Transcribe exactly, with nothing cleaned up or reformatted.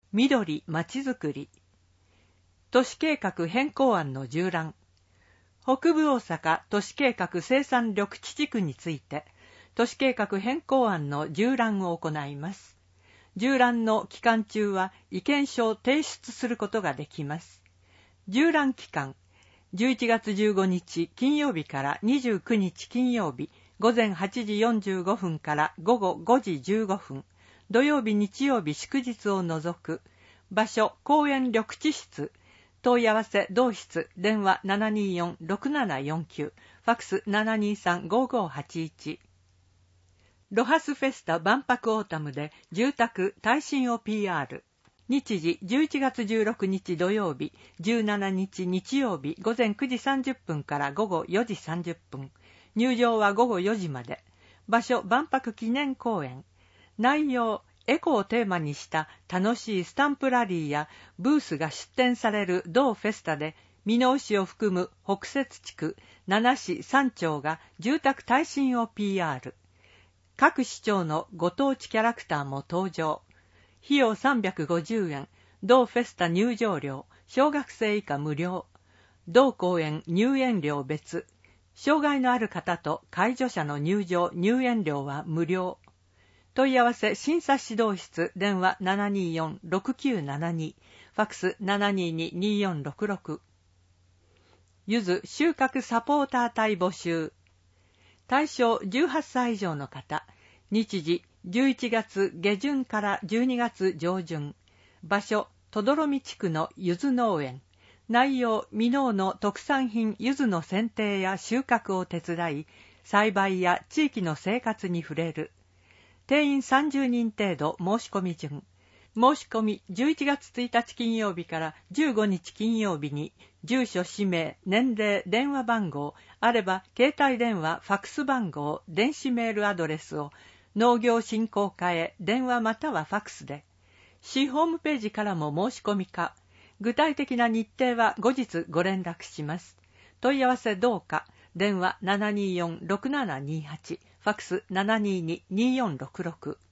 緑まちづくり。都市計画変更案の縦覧。北部大阪都市計画生産緑地地区について、都市計画変更案の縦覧を行います。縦覧の期間中は意見書を提出することができます。縦覧期間、じゅういちがつじゅうごにち金曜日からにじゅうくにち金曜日、午前はちじよんじゅうごふんから午後ごじじゅうごふん、土曜日日曜日祝日を除く。場所、公園緑地室。問い合わせ同室、電話 ななにーよんろくななよんきゅう、ファックス ななにーさんごごはちいち。ロハスフェスタ万博オータムで住宅耐震を ピーアール。日時じゅういちがつじゅうろくにち土曜日、じゅうしちにち日曜日午前くじさんじゅっぷんから午後よじさんじゅっぷん。入場は午後よじまで。場所、万博記念公園。内容、エコをテーマにした楽しいスタンプラリーやブースが出展される同フェスタで、箕面市を含む北摂地区ななしさんちょうが住宅耐震を ピーアール。各市町のご当地キャラクターも登場。費用さんびゃくごじゅうえん。同フェスタ入場料、小学生以下無料。同公園入園料別。障害のある方と介助者の入場入園料は無料。問い合わせ審査指導室、電話 ななにーよんろくきゅうななに、ファックス ななにーにーにーよんろくろく。ゆず収穫サポーター隊募集。対象じゅうはっさい以上の方。日時じゅういちがつげじゅんからじゅうにがつじょうじゅん。場所、とどろみ地区のゆず農園。内容、箕面の特産品ゆずの選定や収穫を手伝い、栽培や地域の生活に触れる。定員さんじゅうにん程度申し込み順。申し込みじゅういちがつついたち金曜日からじゅうごにち金曜日に、住所、氏名、年齢、電話番号、あれば携帯電話、ファックス番号、電子メールアドレスを農業振興課へ電話またはファックスで。市ホームページからも申し込みか。具体的な日程は後日ご連絡します。問い合わせどうか。電話 ななにーよんろくななにーはち、ファックス ななにーにーにーよんろくろく。